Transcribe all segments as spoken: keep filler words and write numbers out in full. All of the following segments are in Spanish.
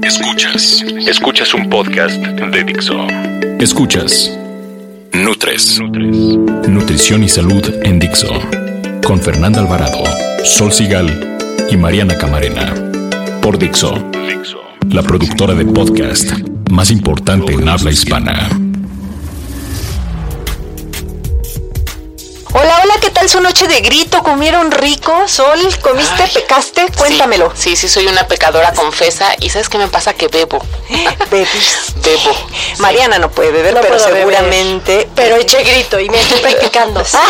Escuchas. Escuchas un podcast de Dixo. Escuchas Nutres. Nutrición y salud en Dixo. Con Fernanda Alvarado, Sol Sigal y Mariana Camarena. Por Dixo, la productora de podcast más importante en habla hispana. Hola, hola, ¿qué tal su noche de grito? ¿Comieron rico? Sol, ¿comiste, Ay, pecaste? Cuéntamelo. Sí, sí, sí, soy una pecadora, confesa. ¿Y sabes qué me pasa? Que bebo. ¿Bebes? Bebo. Sí. Mariana no puede beber, no pero seguramente... Beber. Pero eché grito y me estoy practicando. ¿Sí?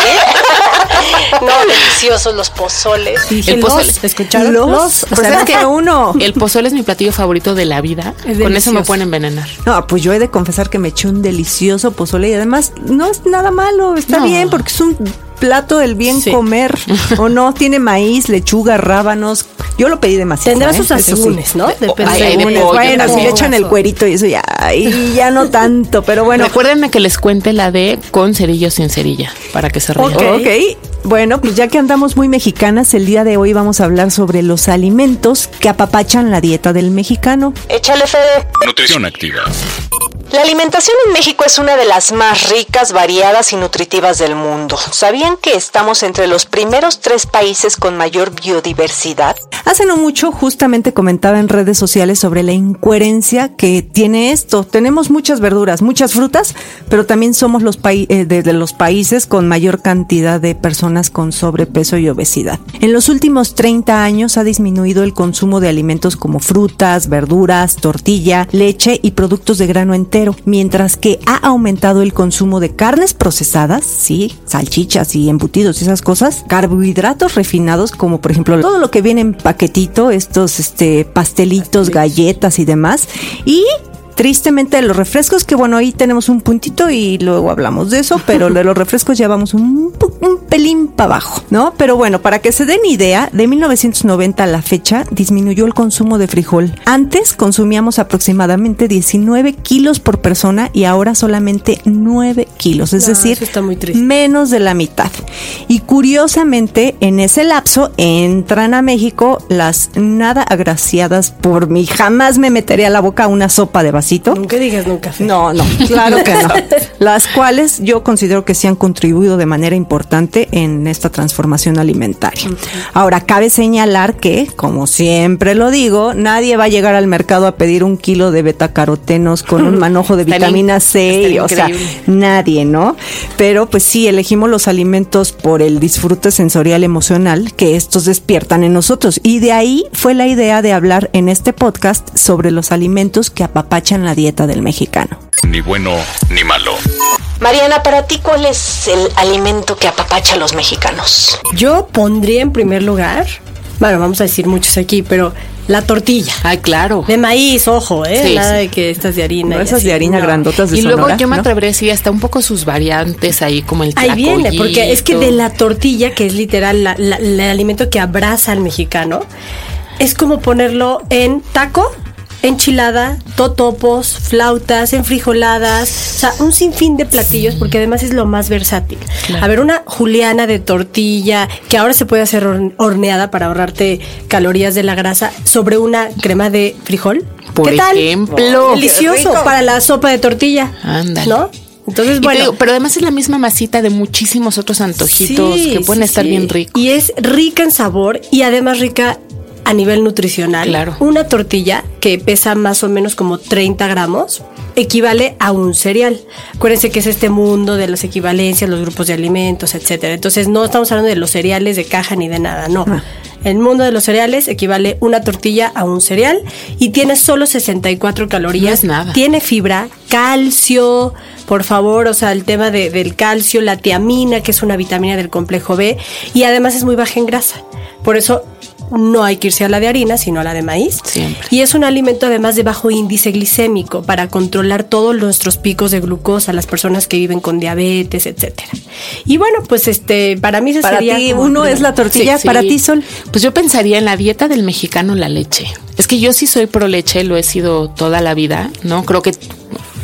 No, deliciosos los pozoles. Dije, el pozole. ¿Escucharon? Los, los o sea, es que uno... El pozole es mi platillo favorito de la vida. Es Con delicioso. Eso me pueden envenenar. No, pues yo he de confesar que me eché un delicioso pozole y además no es nada malo, está no. bien porque es un... plato del bien sí. comer, o no, tiene maíz, lechuga, rábanos. Yo lo pedí demasiado. Tendrá ¿eh? sus asegúnes, ¿no? Depende. Ay, de pollo, bueno, si le echan el cuerito y eso ya, y ya no tanto, pero bueno. Recuérdenme que les cuente la de con cerilla o sin cerilla, para que se rían. Ok, ok. Bueno, pues ya que andamos muy mexicanas, el día de hoy vamos a hablar sobre los alimentos que apapachan la dieta del mexicano. Échale, Fede. Nutrición activa. La alimentación en México es una de las más ricas, variadas y nutritivas del mundo. ¿Sabían que estamos entre los primeros tres países con mayor biodiversidad? Hace no mucho justamente comentaba en redes sociales sobre la incoherencia que tiene esto. Tenemos muchas verduras, muchas frutas, pero también somos los pa- eh, de, de los países con mayor cantidad de personas con sobrepeso y obesidad. En los últimos treinta años ha disminuido el consumo de alimentos como frutas, verduras, tortilla, leche y productos de grano entero, mientras que ha aumentado el consumo de carnes procesadas, sí, salchichas y embutidos y esas cosas, carbohidratos refinados como por ejemplo todo lo que viene en paquetito, estos este pastelitos, galletas y demás, y tristemente los refrescos, que bueno, ahí tenemos un puntito y luego hablamos de eso, pero de los refrescos ya vamos un, un pelín para abajo, ¿no? Pero bueno, para que se den idea, de mil novecientos noventa a la fecha disminuyó el consumo de frijol. Antes consumíamos aproximadamente diecinueve kilos por persona y ahora solamente nueve kilos, es no, decir, está muy triste. Menos de la mitad. Y curiosamente, en ese lapso entran a México las nada agraciadas por mí. Jamás me meteré a la boca una sopa de vasito. Nunca digas nunca. Fe. No, no, claro que no. Las cuales yo considero que sí han contribuido de manera importante en esta transformación alimentaria. Uh-huh. Ahora, cabe señalar que, como siempre lo digo, nadie va a llegar al mercado a pedir un kilo de betacarotenos con un manojo de vitamina C, o sea, nadie, ¿no? Pero pues sí, elegimos los alimentos por el disfrute sensorial emocional que estos despiertan en nosotros. Y de ahí fue la idea de hablar en este podcast sobre los alimentos que apapachan la dieta del mexicano. Ni bueno ni malo. Mariana, para ti, ¿cuál es el alimento que apapacha a los mexicanos? Yo pondría en primer lugar, bueno, vamos a decir muchos aquí, pero la tortilla. Ay, claro. De maíz, ojo, ¿eh? Sí, Nada sí. de que estas de harina. No, esas así, de harina no. grandotas de Y Sonora, luego yo me ¿no? atrevería a decir hasta un poco sus variantes ahí, como el tlacoyito. Ahí viene, porque es que de la tortilla, que es literal la, la, el alimento que abraza al mexicano, es como ponerlo en taco, enchilada, totopos, flautas, enfrijoladas, o sea, un sinfín de platillos, porque además es lo más versátil. Claro. A ver, una juliana de tortilla, que ahora se puede hacer horneada para ahorrarte calorías de la grasa, sobre una crema de frijol. Por ¿Qué tal? ejemplo. Delicioso para la sopa de tortilla. Ándale. ¿No? Entonces, y bueno. digo, pero además es la misma masita de muchísimos otros antojitos sí, que pueden sí, estar sí. bien ricos. Y es rica en sabor y además rica a nivel nutricional. Claro. Una tortilla que pesa más o menos como treinta gramos equivale a un cereal. Acuérdense que es este mundo de las equivalencias, los grupos de alimentos, etcétera. Entonces no estamos hablando de los cereales de caja ni de nada, no. Ah. El mundo de los cereales equivale una tortilla a un cereal y tiene solo sesenta y cuatro calorías. No es nada. Tiene fibra, calcio, por favor, o sea, el tema de, del calcio, la tiamina, que es una vitamina del complejo B, y además es muy baja en grasa. Por eso no hay que irse a la de harina, sino a la de maíz. Siempre. Y es un alimento además de bajo índice glicémico para controlar todos nuestros picos de glucosa, las personas que viven con diabetes, etcétera. Y bueno, pues este, para mí se para sería... Para ti uno es la tortilla, sí, para sí. ti, Sol. Pues yo pensaría en la dieta del mexicano la leche. Es que yo sí soy pro leche, lo he sido toda la vida, ¿no? Creo que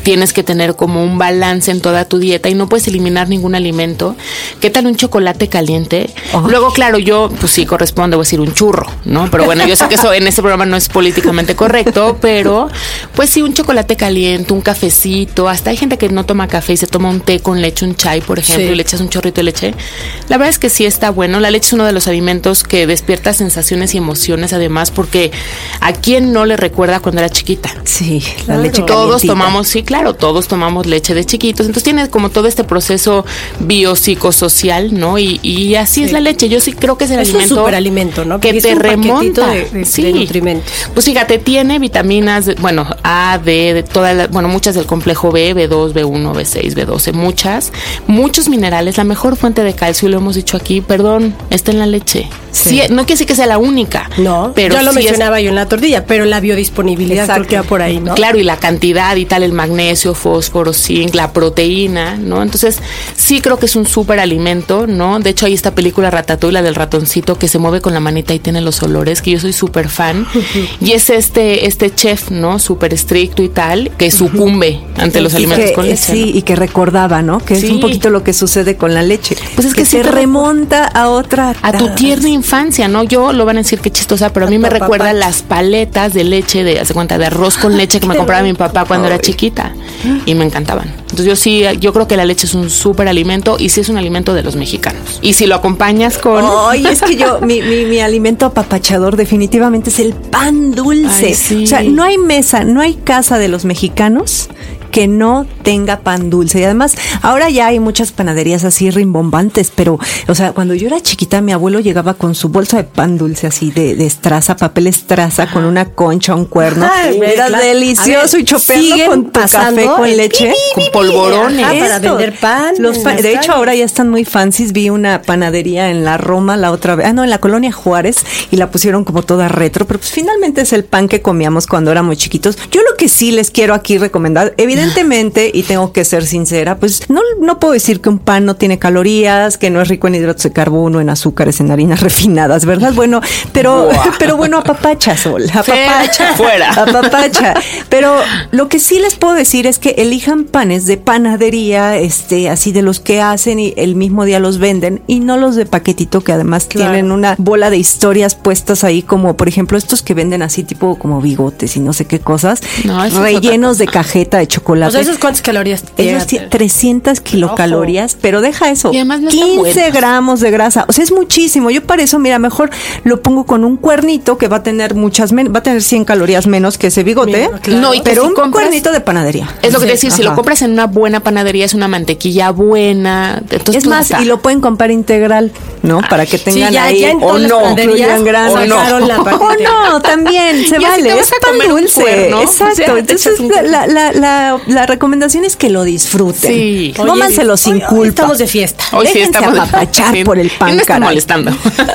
tienes que tener como un balance en toda tu dieta y no puedes eliminar ningún alimento. ¿Qué tal un chocolate caliente? Oh. Luego, claro, yo, pues sí, corresponde, voy a decir un churro, ¿no? Pero bueno, yo sé que eso en este programa no es políticamente correcto, pero pues sí, un chocolate caliente, un cafecito, hasta hay gente que no toma café y se toma un té con leche, un chai, por ejemplo, sí. y le echas un chorrito de leche. La verdad es que sí está bueno. La leche es uno de los alimentos que despierta sensaciones y emociones, además, porque ¿a quién no le recuerda cuando era chiquita? Sí, la claro. leche Todos calientita. tomamos, sí, claro, todos tomamos leche de chiquitos. Entonces tiene como todo este proceso biopsicosocial, ¿no? Y, y así sí. es la leche. Yo sí creo que es el es alimento. un superalimento, ¿no? Que Porque te es un remonta. De, de, sí. de nutrimentos. Pues fíjate, tiene vitaminas, bueno, A, D, de todas las, bueno, muchas del complejo B, B dos, B uno, B seis, B doce, muchas, muchos minerales. La mejor fuente de calcio, y lo hemos dicho aquí, perdón, está en la leche. Sí. Sí, no quiere decir que sea la única. No, pero yo lo sí mencionaba es, yo en la tortilla, pero la biodisponibilidad Exacto. creo que va por ahí, ¿no? Claro, y la cantidad y tal, el magnesio, fósforo, zinc, la proteína, ¿no? Entonces, sí creo que es un súper alimento, ¿no? De hecho, hay esta película Ratatouille, la del ratoncito que se mueve con la manita y tiene los olores, que yo soy súper fan. Y es este, este chef, ¿no? Súper estricto y tal, que sucumbe ante los y alimentos que, con leche. Sí, ¿no? y que recordaba, ¿no? Que sí. es un poquito lo que sucede con la leche. Pues es que, que se sí remonta a otra... A tu tierna infancia, ¿no? Yo lo van a decir que chistosa, pero a mí me recuerda las paletas de leche, de, hace cuenta, de arroz con leche que me compraba mi papá cuando era chiquita. Y me encantaban. Entonces yo sí, yo creo que la leche es un súper alimento y sí es un alimento de los mexicanos. Y si lo acompañas con... Ay, es que yo, mi, mi, mi alimento apapachador definitivamente es el pan dulce. Ay, sí. O sea, no hay mesa, no hay casa de los mexicanos que no tenga pan dulce. Y además, ahora ya hay muchas panaderías así rimbombantes, pero, o sea, cuando yo era chiquita, mi abuelo llegaba con su bolsa de pan dulce así de, de estraza, papel estraza, con una concha, un cuerno. Ay, era claro. delicioso. Ver, y chopearlo con tu café con leche. Con polvorones. Ajá, para vender pan. Los pan de hecho, ahora ya están muy fancies. Vi una panadería en la Roma la otra vez, ah, no, en la Colonia Juárez, y la pusieron como toda retro, pero pues finalmente es el pan que comíamos cuando éramos chiquitos. Yo lo que sí les quiero aquí recomendar, evidentemente, y tengo que ser sincera, pues no, no puedo decir que un pan no tiene calorías, que no es rico en hidratos de carbono, en azúcares, en harinas refinadas, ¿verdad? Bueno, pero, wow. pero bueno, apapacha, Sol, apapacha. Fuera. Apapacha. Pero lo que sí les puedo decir es que elijan panes de panadería, este, así de los que hacen y el mismo día los venden, y no los de paquetito que además claro. tienen una bola de historias puestas ahí, como por ejemplo estos que venden así tipo como bigotes y no sé qué cosas, no, rellenos de cajeta de chocolate. O sea, ¿esos cuántas calorías tienen? Esos tienen trescientas kilocalorías, Ojo. pero deja eso, y además no quince gramos de grasa, o sea, es muchísimo. Yo para eso, mira, mejor lo pongo con un cuernito que va a tener muchas men- va a tener cien calorías menos que ese bigote, mira, claro. no, y pero si un compras, cuernito de panadería. Es lo que sí, te decir, ajá. si lo compras en una buena panadería, es una mantequilla buena. Entonces, es más, está. y lo pueden comprar integral, ¿no? Para que tengan sí, ya, ahí, ya o no, incluyan grasa. O no, la o no, también, se vale, si es pan dulce. Cuerno, exacto, o sea, entonces la, la, la, la, la recomendación es que lo disfruten. Sí. Cómanselo sin hoy, culpa. Hoy estamos de fiesta. Hoy Déjense sí estamos apapachar sí, por el pan, me está caray. molestando.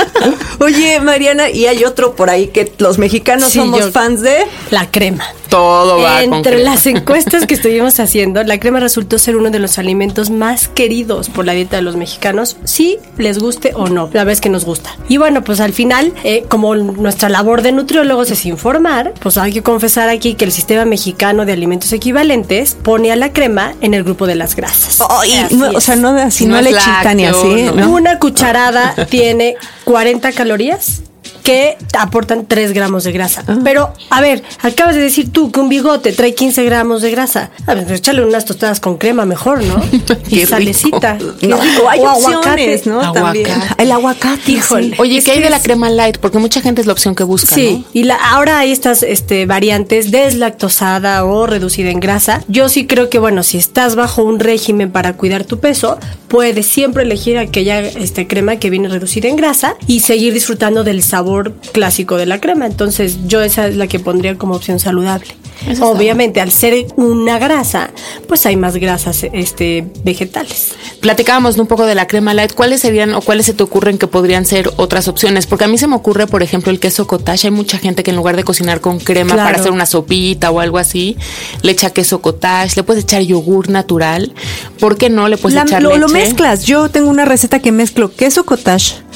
Oye, Mariana, y hay otro por ahí que los mexicanos sí, somos yo, fans de la crema. Todo va con Entre las encuestas que estuvimos haciendo, la crema resultó ser uno de los alimentos más queridos por la dieta de los mexicanos, si les guste o no. La vez que nos gusta. Y bueno, pues al final, eh, como nuestra labor de nutriólogos es informar, pues hay que confesar aquí que el Sistema Mexicano de Alimentos Equivalentes pone a la crema en el grupo de las grasas. Oh, y no, o sea, no así, no, no lechita ni así. No. Una cucharada tiene cuarenta calorías que aportan tres gramos de grasa. Ah. Pero, a ver, acabas de decir tú que un bigote trae quince gramos de grasa. A ver, pues échale unas tostadas con crema mejor, ¿no? Y salecita. No, o hay o opciones, ¿no? Aguacate. También. El aguacate. Híjole. Oye, ¿qué hay de la crema light? Porque mucha gente es la opción que busca, sí, ¿no? y la, ahora hay estas este, variantes deslactosada o reducida en grasa. Yo sí creo que, bueno, si estás bajo un régimen para cuidar tu peso, puedes siempre elegir aquella este, crema que viene reducida en grasa y seguir disfrutando del sabor clásico de la crema. Entonces yo esa es la que pondría como opción saludable. Eso Obviamente al ser una grasa, pues hay más grasas este, vegetales. Platicábamos un poco de la crema light. ¿Cuáles serían o cuáles se te ocurren que podrían ser otras opciones? Porque a mí se me ocurre, por ejemplo, el queso cottage. Hay mucha gente que en lugar de cocinar con crema claro. para hacer una sopita o algo así, le echa queso cottage, le puedes echar yogur natural. ¿Por qué no le puedes la, echar lo, leche? Lo mezclas. Yo tengo una receta que mezclo queso cottage,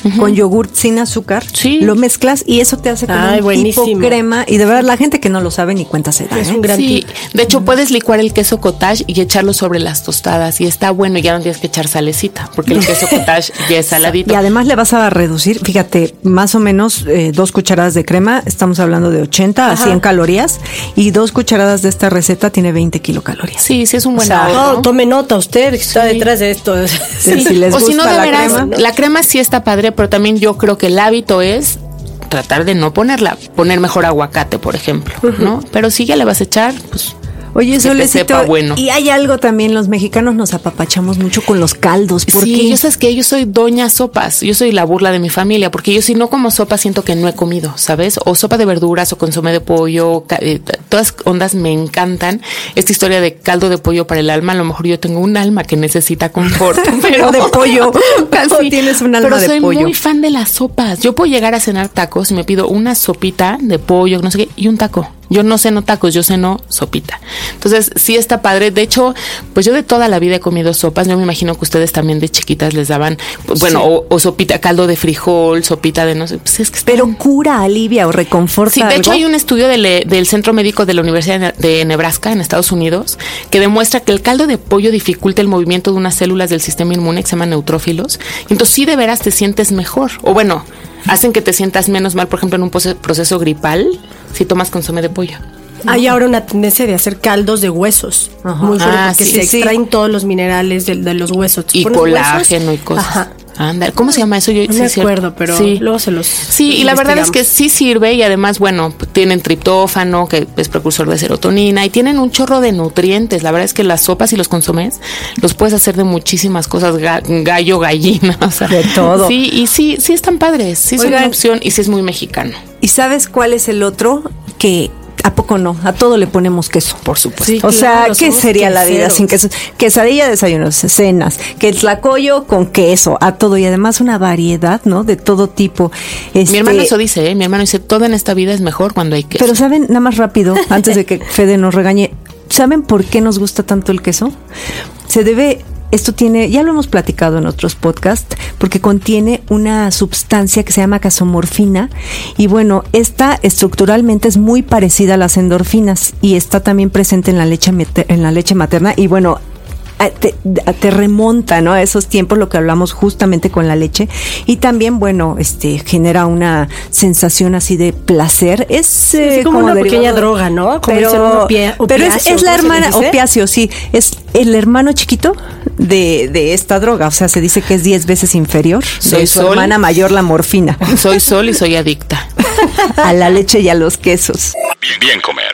uh-huh. con yogurt sin azúcar, sí. lo mezclas y eso te hace como Ay, un buenísimo. tipo crema. Y de verdad, la gente que no lo sabe ni cuenta se da. Es ¿eh? un gran Sí, tip. de hecho, puedes licuar el queso cottage y echarlo sobre las tostadas y está bueno y ya no tienes que echar salecita porque el queso cottage ya es saladito. Y además le vas a reducir, fíjate, más o menos eh, dos cucharadas de crema, estamos hablando de ochenta a cien calorías, y dos cucharadas de esta receta tiene veinte kilocalorías. Sí, sí es un buen O sea, ahorro. No, tome nota usted que está Sí. detrás de esto. Sí, si les o si no, gusta de la veras, crema. la crema sí está padre, pero también yo creo que el hábito es tratar de no ponerla, poner mejor aguacate, por ejemplo, ¿no? Pero si ya le vas a echar, pues Oye, que te Solecito, sepa bueno. y hay algo también, los mexicanos nos apapachamos mucho con los caldos. ¿Por sí, qué? yo sabes que yo soy doña sopas, yo soy la burla de mi familia, porque yo si no como sopa siento que no he comido, ¿sabes? O sopa de verduras o consomé de pollo, ca- eh, todas ondas me encantan. Esta historia de caldo de pollo para el alma, a lo mejor yo tengo un alma que necesita confort, pero O de pollo. casi O tienes un alma pero de soy pollo. muy fan de las sopas. Yo puedo llegar a cenar tacos y me pido una sopita de pollo, no sé qué, y un taco. Yo no ceno tacos, yo ceno sopita. Entonces, sí está padre. De hecho, pues yo de toda la vida he comido sopas. Yo me imagino que ustedes también de chiquitas les daban, bueno, Sí. o, o sopita, caldo de frijol, sopita de no sé. Pues es que está- Pero cura, alivia o reconforta. Sí, de hecho algo. hay un estudio del, del Centro Médico de la Universidad de Nebraska en Estados Unidos que demuestra que el caldo de pollo dificulta el movimiento de unas células del sistema inmune que se llaman neutrófilos. Entonces sí de veras te sientes mejor. O bueno, hacen que te sientas menos mal, por ejemplo, en un pose- proceso gripal si tomas consomé de pollo. Hay ahora una tendencia de hacer caldos de huesos. Ajá. Muy fuerte Ah, porque sí, se sí. extraen todos los minerales de, de los huesos. Y Pones colágeno huesos, y cosas. Ajá. Anda, ¿cómo se llama eso? Yo No sí, me es cierto. acuerdo, pero Sí. luego se los Sí, y la verdad es que sí sirve y además, bueno, tienen triptófano, que es precursor de serotonina, y tienen un chorro de nutrientes. La verdad es que las sopas y los consomés los puedes hacer de muchísimas cosas, ga- gallo, gallina, o sea, De todo. Sí, y sí, sí están padres, sí son Oigan. una opción y sí es muy mexicano. ¿Y sabes cuál es el otro? Que ¿a poco no? A todo le ponemos queso. Por supuesto. Sí, O sea, claro, ¿qué somos sería la vida queseros. sin queso? Quesadilla, desayunos, cenas, que el tlacoyo con queso, a todo. Y además una variedad, ¿no? De todo tipo. Este, Mi hermano eso dice, ¿eh? Mi hermano dice, todo en esta vida es mejor cuando hay queso. Pero ¿saben? Nada más rápido, antes de que Fede nos regañe. ¿Saben por qué nos gusta tanto el queso? Se debe... Esto tiene, ya lo hemos platicado en otros podcasts, porque contiene una sustancia que se llama casomorfina y bueno, esta estructuralmente es muy parecida a las endorfinas y está también presente en la leche mater- en la leche materna y bueno, a- te, a- te remonta, ¿no? A esos tiempos, lo que hablamos justamente con la leche y también, bueno, este genera una sensación así de placer. Es eh, Sí, como una derivado pequeña de- droga, ¿no? Como dicen, un Pero, opia- pero es, opiáceo, es la ¿cómo se hermana, les dice? opiáceo, sí, es el hermano chiquito de, de esta droga, o sea, se dice que es diez veces inferior Soy de su Sol. hermana mayor, la morfina, Soy sol y soy adicta. a la leche y a los quesos. Bien comer.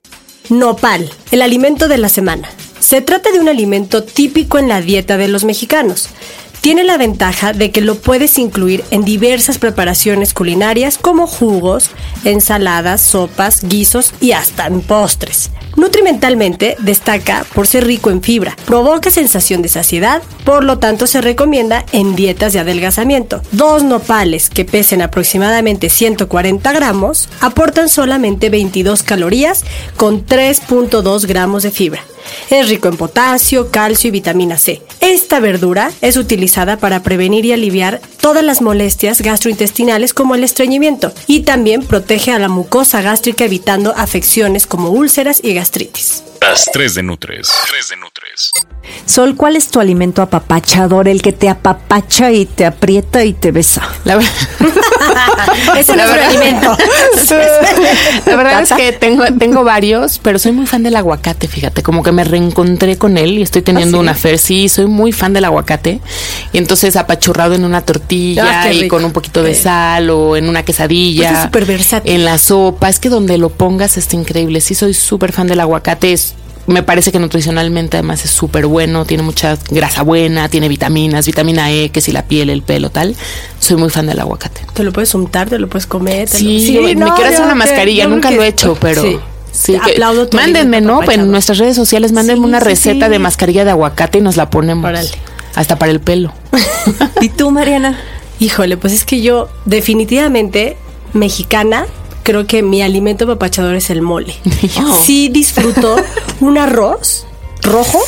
Nopal, el alimento de la semana. Se trata de un alimento típico en la dieta de los mexicanos. Tiene la ventaja de que lo puedes incluir en diversas preparaciones culinarias como jugos, ensaladas, sopas, guisos y hasta en postres. Nutrimentalmente destaca por ser rico en fibra, provoca sensación de saciedad, por lo tanto se recomienda en dietas de adelgazamiento. Dos nopales que pesen aproximadamente ciento cuarenta gramos aportan solamente veintidós calorías con tres punto dos gramos de fibra. Es rico en potasio, calcio y vitamina C. Esta verdura es utilizada para prevenir y aliviar todas las molestias gastrointestinales como el estreñimiento y también protege a la mucosa gástrica evitando afecciones como úlceras y gastritis. Las tres de Nutres. Tres de Nutres. Sol, ¿cuál es tu alimento apapachador? El que te apapacha y te aprieta y te besa. La verdad. Eso no es un verdad- alimento. La verdad es que tengo, tengo varios, pero soy muy fan del aguacate, fíjate, como que me reencontré con él y estoy teniendo ¿Ah, sí? una fer, sí, soy muy fan del aguacate. Y entonces apachurrado en una tortilla Ah, qué y rico. con un poquito de sal o en una quesadilla. Pues es súper versátil. En la sopa, es que donde lo pongas está increíble. Sí, soy súper fan del aguacate. Es, me parece que nutricionalmente además es súper bueno, tiene mucha grasa buena, tiene vitaminas, vitamina E, que si la piel, el pelo, tal. Soy muy fan del aguacate. Te lo puedes untar, te lo puedes comer. te Sí, lo... me no, quiero hacer yo una que- mascarilla, yo nunca creo lo he que- hecho, pero Sí. sí, Te que- aplaudo tu mándenme, alimento ¿no? En apapachado. nuestras redes sociales, mándenme Sí, una sí, receta sí. de mascarilla de aguacate y nos la ponemos. Órale. Hasta para el pelo. ¿Y tú, Mariana? Híjole, pues es que yo definitivamente mexicana, creo que mi alimento apapachador es el mole. Oh. Sí disfruto un arroz rojo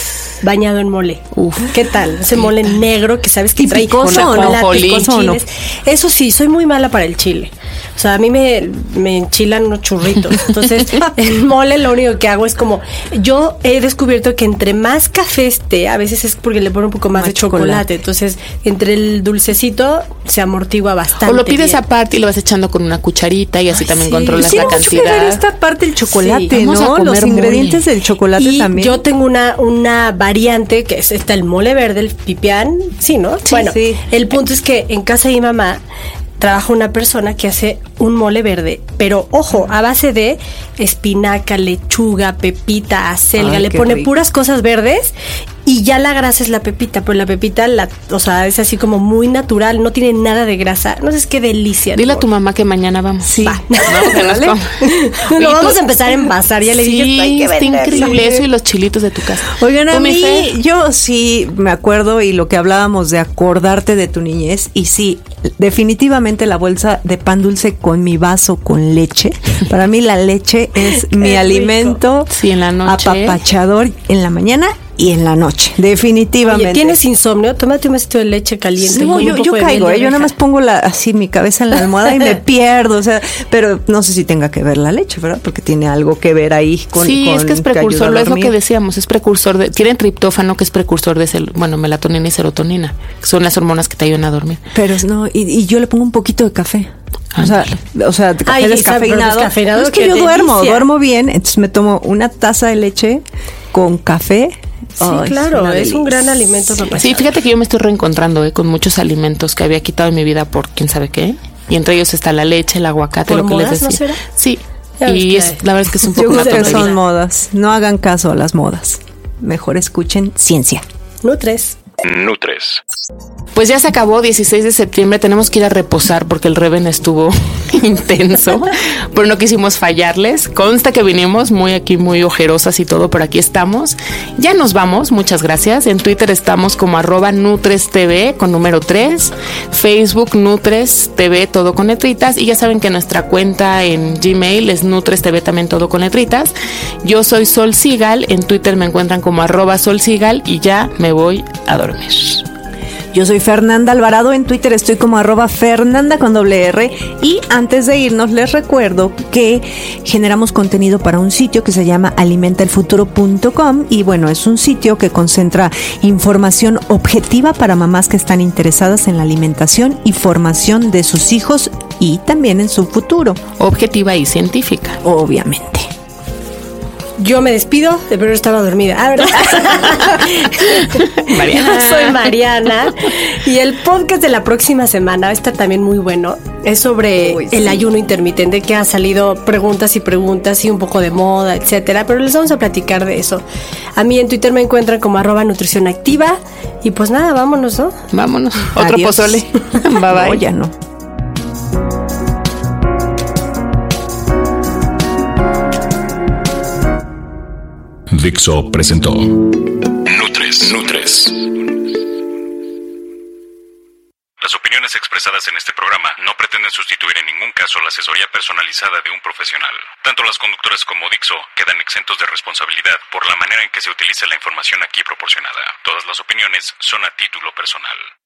bañado en mole. Uf. ¿Qué tal? Ese mole negro que sabes que Y trae picoso, chocolate ¿no? con chiles. Eso sí, soy muy mala para el chile. O sea, a mí me, me enchilan unos churritos. Entonces, el mole lo único que hago es como... Yo he descubierto que entre más café esté, a veces es porque le pongo un poco más, más de chocolate. chocolate. Entonces, entre el dulcecito se amortigua bastante. O lo pides bien. aparte y lo vas echando con una cucharita y así Ay, también sí. controlas sí, la mucho cantidad. Que ver esta parte del chocolate, sí. ¿no? Los ingredientes mole. del chocolate y también. Yo tengo una, una variante que es está el mole verde, el pipián. Sí, ¿no? Sí, bueno, sí. El punto es que en casa de mi mamá trabaja una persona que hace un mole verde, pero ojo, a base de espinaca, lechuga, pepita, acelga, Ay, le pone rico. puras cosas verdes y ya la grasa es la pepita, pero la pepita, la, o sea, es así como muy natural, no tiene nada de grasa. No sé, qué delicia. Dile a tu mamá que mañana vamos. Sí. Va. Vamos, no, no vamos a empezar a envasar, ya le sí, dije, hay que está increíble eso y los chilitos de tu casa. Oigan, a mí, yo sí me acuerdo y lo que hablábamos de acordarte de tu niñez y sí, definitivamente la bolsa de pan dulce con mi vaso con leche. Para mí la leche es mi alimento sí, en la noche. apapachador en la mañana y en la noche, definitivamente. Oye, ¿tienes insomnio? Tómate un vasito de leche caliente. No, yo, yo caigo, ¿eh? Yo nada más pongo la, así mi cabeza en la almohada y me pierdo, o sea, pero no sé si tenga que ver la leche, ¿verdad? Porque tiene algo que ver ahí con Sí, con es que es precursor, lo es lo que decíamos, es precursor de, tiene triptófano que es precursor de, cel, bueno, melatonina y serotonina, que son las hormonas que te ayudan a dormir. Pero no, y, y yo le pongo un poquito de café. O sea, o sea, café Ay, descafeinado. descafeinado. No, es que yo delicia. duermo, duermo bien, entonces me tomo una taza de leche con café. Sí, oh, claro, es, es un gran alimento. Sí. sí, fíjate que yo me estoy reencontrando eh, con muchos alimentos que había quitado en mi vida por quién sabe qué. Y entre ellos está la leche, el aguacate, lo que les decía. ¿No será? Sí, ya y es, la verdad es que es un poco una tontería. Son modas, no hagan caso a las modas. Mejor escuchen ciencia. Nutres. Nutres. Pues ya se acabó, dieciséis de septiembre, tenemos que ir a reposar porque el Reven estuvo intenso, pero no quisimos fallarles. Consta que vinimos muy aquí, muy ojerosas y todo, pero aquí estamos. Ya nos vamos, muchas gracias. En Twitter estamos como arroba Nutres T V con número tres, Facebook Nutres T V todo con letritas y ya saben que nuestra cuenta en Gmail es Nutres T V también todo con letritas. Yo soy Sol Sigal, en Twitter me encuentran como arroba Sol Sigal y ya me voy a dormir. Yo soy Fernanda Alvarado, en Twitter estoy como arroba Fernanda con doble R y antes de irnos les recuerdo que generamos contenido para un sitio que se llama alimenta el futuro punto com y bueno, es un sitio que concentra información objetiva para mamás que están interesadas en la alimentación y formación de sus hijos y también en su futuro. Objetiva y científica. Obviamente. Yo me despido, pero estaba dormida. Ah, ¿verdad? Mariana. Soy Mariana. Y el podcast de la próxima semana va a estar también muy bueno. Es sobre Uy, el sí. ayuno intermitente, que ha salido preguntas y preguntas y un poco de moda, etcétera. Pero les vamos a platicar de eso. A mí en Twitter me encuentran como arroba nutrición activa. Y pues nada, vámonos, ¿no? Vámonos. Otro Adiós. pozole. Bye bye. No, ya no. Dixo presentó Nutres. Nutres. Las opiniones expresadas en este programa no pretenden sustituir en ningún caso la asesoría personalizada de un profesional. Tanto las conductoras como Dixo quedan exentos de responsabilidad por la manera en que se utiliza la información aquí proporcionada. Todas las opiniones son a título personal.